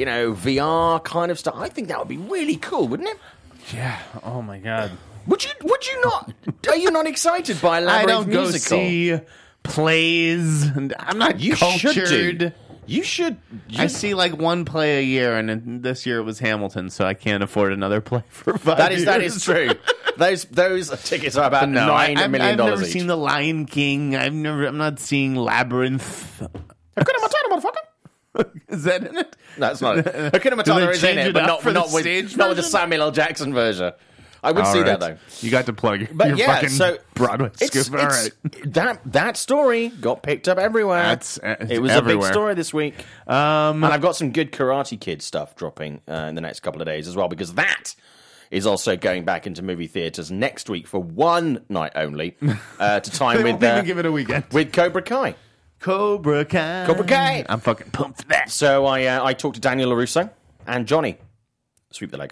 VR kind of stuff. I think that would be really cool, wouldn't it? Yeah. Oh my God. Would you not? Are you not excited by a Labyrinth musical? I don't go see plays. And I'm not You cultured. should do. You should. I see like one play a year, and this year it was Hamilton, so I can't afford another play for 5 years. That is true. Those tickets are about $9 million. I've never each. seen The Lion King. I'm not seeing Labyrinth. Hakuna Matata, motherfucker. Is that in it? No, it's not. Hakuna Matata is in change it, it but up for not the with stage not with the version? Samuel L. Jackson version. I would see that though. You got to plug your But yeah, fucking so Broadway scoop. All right. That story got picked up everywhere. It was everywhere. a big story this week. And I've got some good Karate Kid stuff dropping in the next couple of days as well, because that is also going back into movie theaters next week for one night only to time They with won't even give it a weekend. with Cobra Kai. Cobra Kai. Cobra Kai. I'm fucking pumped for that. So I talked to Daniel LaRusso and Johnny. Sweep the leg.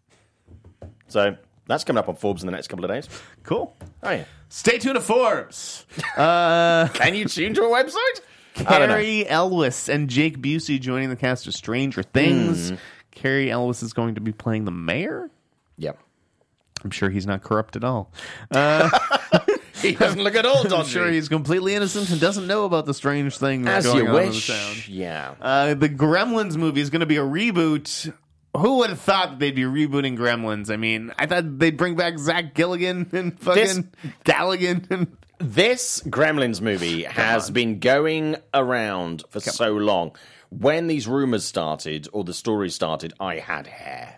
So that's coming up on Forbes in the next couple of days. Cool. Oh yeah. Stay tuned to Forbes. Can you tune to a website? Carrie Elwes and Jake Busey joining the cast of Stranger Things. Carrie Elwes is going to be playing the mayor. Yep. I'm sure he's not corrupt at all. He doesn't look at all dodgy. I'm sure he's completely innocent and doesn't know about the strange thing that's As going you on in the wish. town. Yeah. The Gremlins movie is going to be a reboot. Who would have thought that they'd be rebooting Gremlins? I mean, I thought they'd bring back Zach Gilligan and fucking Galligan. And This Gremlins movie has been going around for so long. When these rumors started, or the story started, I had hair.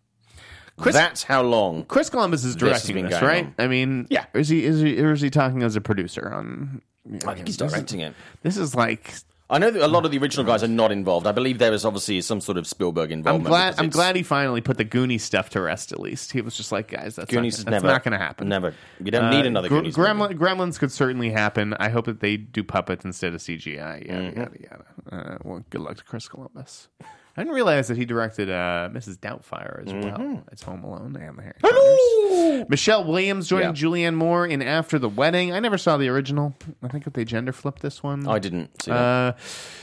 That's how long. Chris Columbus is directing been this, going right? on. I mean, Yeah. Is he talking as a producer on? I think he's directing it. This is like. I know that a lot of the original guys are not involved. I believe there is obviously some sort of Spielberg involvement. I'm glad he finally put the Goonies stuff to rest. At least he was just like, guys, that's Goonies not going to happen. Never. We don't need another Goonies movie. Gremlins could certainly happen. I hope that they do puppets instead of CGI. Yada yada. Well, good luck to Chris Columbus. I didn't realize that he directed Mrs. Doubtfire as well. It's Home Alone and the Harry Potters. Michelle Williams joining Julianne Moore in After the Wedding. I never saw the original. I think that they gender flipped this one. I didn't see that.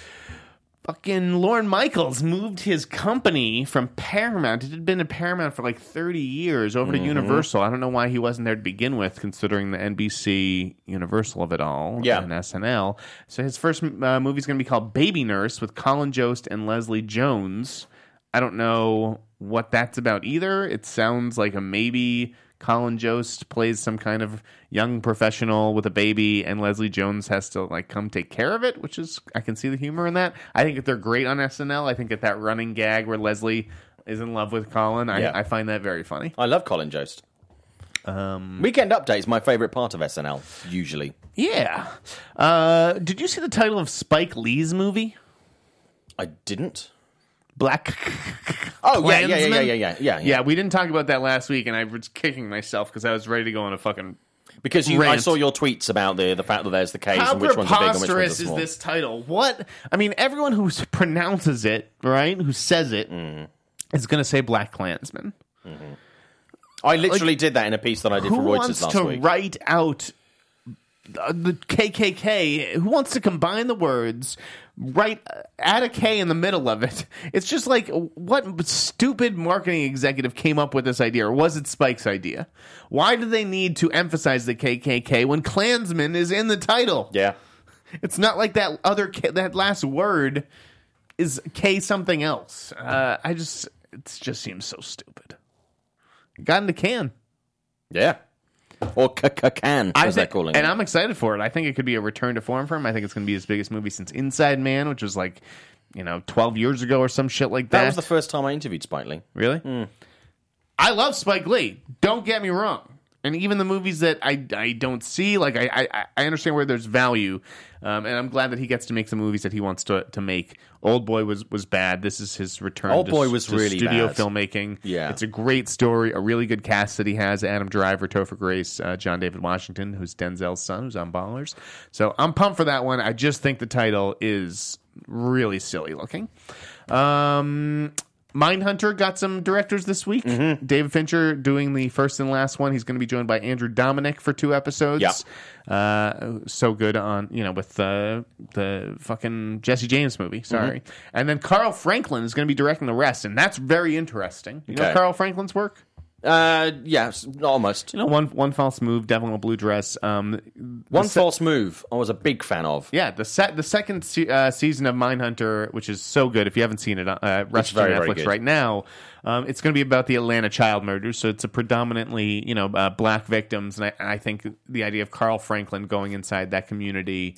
Fucking Lorne Michaels moved his company from Paramount. It had been at Paramount for like 30 years over to Universal. I don't know why he wasn't there to begin with, considering the NBC Universal of it all and SNL. So his first movie is going to be called Baby Nurse with Colin Jost and Leslie Jones. I don't know what that's about either. It sounds like a maybe. Colin Jost plays some kind of young professional with a baby, and Leslie Jones has to like come take care of it, which is, I can see the humor in that. I think that they're great on SNL. I think that running gag where Leslie is in love with Colin, I find that very funny. I love Colin Jost. Weekend Update is my favorite part of SNL, usually. Yeah. Did you see the title of Spike Lee's movie? I didn't. Black. Oh, yeah. Yeah, we didn't talk about that last week, and I was kicking myself because I was ready to go on a fucking Because I saw your tweets about the fact that there's the K's and which ones are big and which ones are preposterous small. is this title? What? I mean, everyone who pronounces it, right, who says it, is going to say Black Klansman. I literally did that in a piece that I did for Who Reuters wants last to week. write out the KKK? Who wants to combine the words? Add a K in the middle of it. It's just like, what stupid marketing executive came up with this idea, or was it Spike's idea? Why do they need to emphasize the KKK when Klansman is in the title? Yeah. It's not like that other that last word is K something else. It just seems so stupid. Got in the can. Yeah. Or can, as they're calling it. And I'm excited for it. I think it could be a return to form for him. I think it's going to be his biggest movie since Inside Man, which was like, 12 years ago or some shit like that. That was the first time I interviewed Spike Lee. Really? I love Spike Lee. Don't get me wrong. And even the movies that I don't see, like I understand where there's value, and I'm glad that he gets to make some movies that he wants to make. Old Boy was bad. This is his return. Old to, Boy was to really studio bad. filmmaking. Yeah, it's a great story, a really good cast that he has: Adam Driver, Topher Grace, John David Washington, who's Denzel's son, who's on Ballers. So I'm pumped for that one. I just think the title is really silly looking. Mindhunter got some directors this week. David Fincher doing the first and last one. He's going to be joined by Andrew Dominic for 2 episodes. Yeah. So good on, with the fucking Jesse James movie. Sorry. And then Carl Franklin is going to be directing the rest, and that's very interesting. You know Carl Franklin's work? Yes, almost. You know, one false move, Devil in a Blue Dress. One false move I was a big fan of. Yeah, the second season of Mindhunter, which is so good. If you haven't seen it, rush to Netflix right now. It's going to be about the Atlanta child murders, so it's a predominantly black victims, and I think the idea of Carl Franklin going inside that community,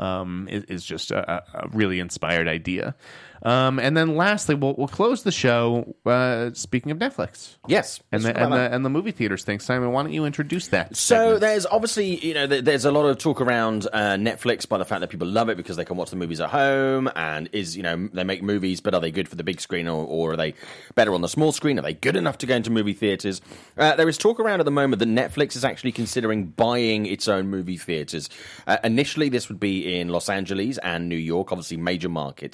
is just a really inspired idea. And then lastly, we'll close the show. Speaking of Netflix, yes, and the movie theaters thing. Simon, why don't you introduce that? So segment? there's obviously there's a lot of talk around Netflix by the fact that people love it because they can watch the movies at home, and they make movies, but are they good for the big screen or are they better on the small screen? Are they good enough to go into movie theaters? There is talk around at the moment that Netflix is actually considering buying its own movie theaters. Initially, this would be in Los Angeles and New York, obviously major markets.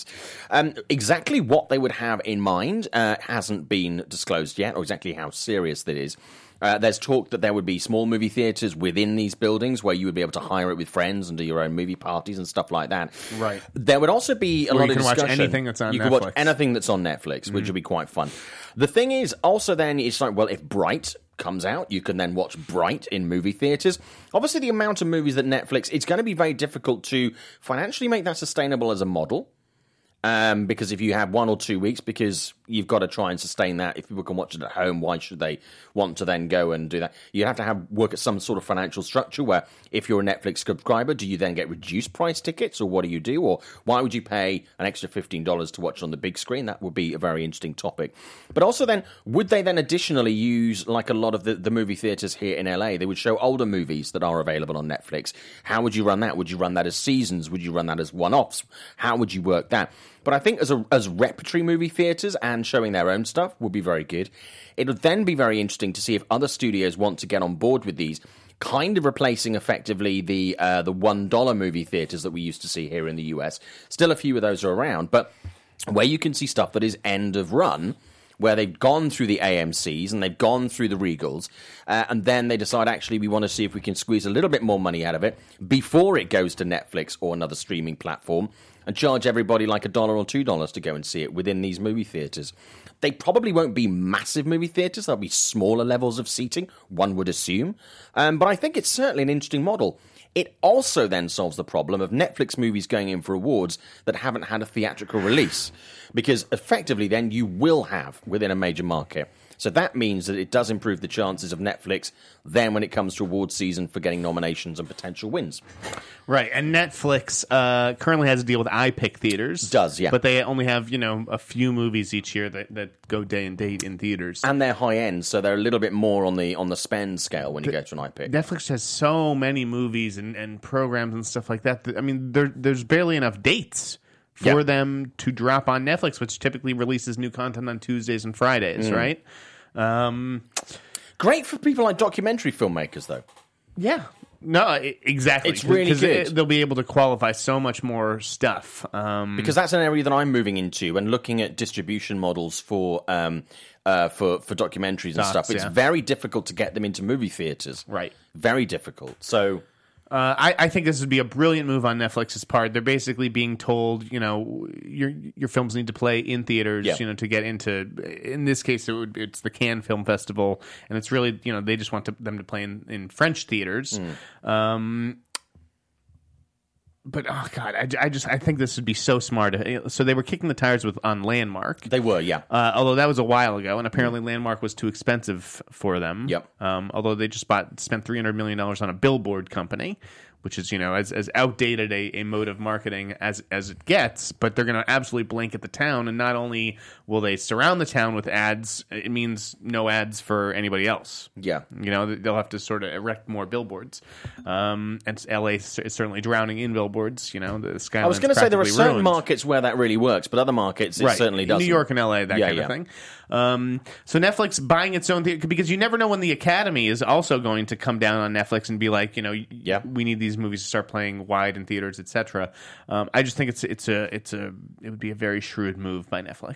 Exactly what they would have in mind hasn't been disclosed yet, or exactly how serious that is. There's talk that there would be small movie theaters within these buildings where you would be able to hire it with friends and do your own movie parties and stuff like that. Right. There would also be a lot of discussion. You can watch anything that's on Netflix. You can watch anything that's on Netflix, which would be quite fun. The thing is, also then, it's like, well, if Bright comes out, you can then watch Bright in movie theaters. Obviously, the amount of movies that Netflix, it's going to be very difficult to financially make that sustainable as a model. Because if you have 1 or 2 weeks, because you've got to try and sustain that. If people can watch it at home, why should they want to then go and do that? You have to work at some sort of financial structure where if you're a Netflix subscriber, do you then get reduced price tickets, or what do you do? Or why would you pay an extra $15 to watch it on the big screen? That would be a very interesting topic. But also then, would they then additionally use, like a lot of the movie theaters here in LA, they would show older movies that are available on Netflix. How would you run that? Would you run that as seasons? Would you run that as one-offs? How would you work that? But I think as repertory movie theaters and showing their own stuff would be very good. It would then be very interesting to see if other studios want to get on board with these, kind of replacing effectively the $1 movie theaters that we used to see here in the US. Still a few of those are around, but where you can see stuff that is end of run, where they've gone through the AMCs and they've gone through the Regals, and then they decide, actually, we want to see if we can squeeze a little bit more money out of it before it goes to Netflix or another streaming platform, and charge everybody like $1 or $2 to go and see it within these movie theaters. They probably won't be massive movie theaters. There'll be smaller levels of seating, one would assume. But I think it's certainly an interesting model. It also then solves the problem of Netflix movies going in for awards that haven't had a theatrical release. Because effectively then you will have within a major market. So that means that it does improve the chances of Netflix then when it comes to awards season for getting nominations and potential wins. Right, and Netflix currently has a deal with iPic theaters. Does, yeah. But they only have, a few movies each year that go day and date in theaters. And they're high end, so they're a little bit more on the spend scale when you go to an iPic. Netflix has so many movies and programs and stuff like that. I mean, there's barely enough dates for them to drop on Netflix, which typically releases new content on Tuesdays and Fridays, right? Great for people like documentary filmmakers, though. Yeah. No, exactly. It's really good. They'll be able to qualify so much more stuff. Because that's an area that I'm moving into and looking at distribution models for documentaries and stuff. It's very difficult to get them into movie theaters. Right. Very difficult. So I think this would be a brilliant move on Netflix's part. They're basically being told, your films need to play in theaters, to get into. In this case, it's the Cannes Film Festival, and it's really, they just want them to play in French theaters. But oh god, I think this would be so smart. So they were kicking the tires on Landmark. They were, yeah. Although that was a while ago, and apparently Landmark was too expensive for them. Yep. Although they just spent $300 million on a billboard company, which is as outdated a mode of marketing as it gets. But they're going to absolutely blanket the town, and not only will they surround the town with ads, it means no ads for anybody else. Yeah. They'll have to sort of erect more billboards. And LA is certainly drowning in billboards. The skyline. I was going to say there are certain ruined. markets where that really works, but other markets it certainly doesn't. New York and LA, that kind of thing. So Netflix buying its own theater, because you never know when the Academy is also going to come down on Netflix and be like, we need these movies to start playing wide in theaters, etc. I just think it would be a very shrewd move by Netflix.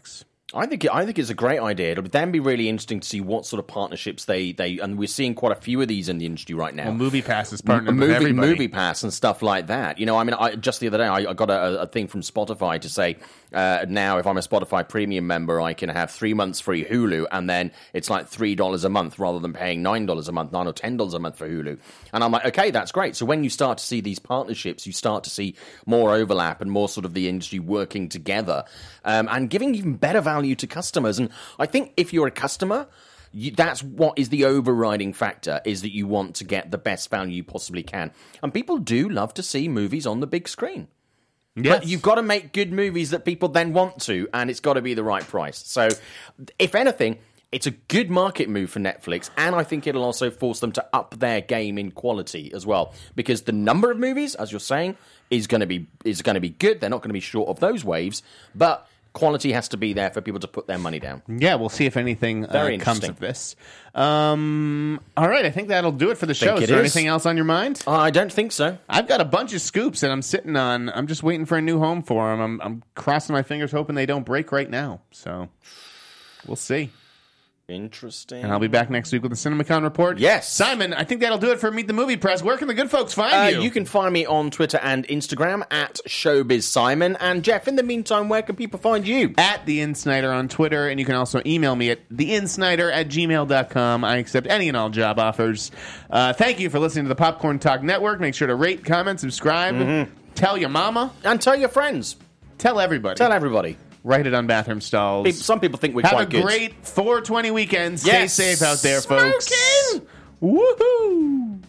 I think it's a great idea. It'll then be really interesting to see what sort of partnerships they and we're seeing quite a few of these in the industry right now. Well, MoviePass is partnered with everybody. MoviePass and stuff like that. You know, I mean, just the other day I got a thing from Spotify to say now if I'm a Spotify Premium member, I can have 3 months free Hulu, and then it's like $3 a month rather than paying $9 a month, $9 or $10 a month for Hulu. And I'm like, okay, that's great. So when you start to see these partnerships, you start to see more overlap and more sort of the industry working together and giving even better value to customers. And I think if you're a customer, that's what is the overriding factor, is that you want to get the best value you possibly can. And people do love to see movies on the big screen. Yes. But you've got to make good movies that people then want to, and it's got to be the right price. So, if anything, it's a good market move for Netflix, and I think it'll also force them to up their game in quality as well, because the number of movies, as you're saying, is going to be good. They're not going to be short of those waves, but quality has to be there for people to put their money down. Yeah, we'll see if anything comes of this. All right, I think that'll do it for the show. Is there anything else on your mind? I don't think so. I've got a bunch of scoops that I'm sitting on. I'm just waiting for a new home for them. I'm crossing my fingers hoping they don't break right now. So we'll see. Interesting. And I'll be back next week with the CinemaCon report. Yes. Simon, I think that'll do it for Meet the Movie Press. Where can the good folks find you? You can find me on Twitter and Instagram at ShowbizSimon. And Jeff, in the meantime, where can people find you? At The InSnyder on Twitter, and you can also email me at theinsnyder@gmail.com. I accept any and all job offers. Thank you for listening to the Popcorn Talk Network. Make sure to rate, comment, subscribe. Mm-hmm. Tell your mama. And tell your friends. Tell everybody. Tell everybody. Write it on bathroom stalls. Some people think we're quite good. Have a great 420 weekend. Stay safe out there, folks. Woohoo!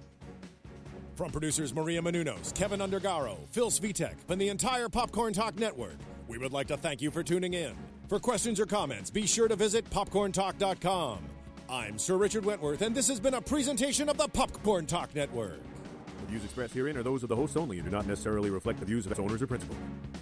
From producers Maria Menounos, Kevin Undergaro, Phil Svitek, and the entire Popcorn Talk Network, we would like to thank you for tuning in. For questions or comments, be sure to visit popcorntalk.com. I'm Sir Richard Wentworth, and this has been a presentation of the Popcorn Talk Network. The views expressed herein are those of the hosts only and do not necessarily reflect the views of its owners or principals.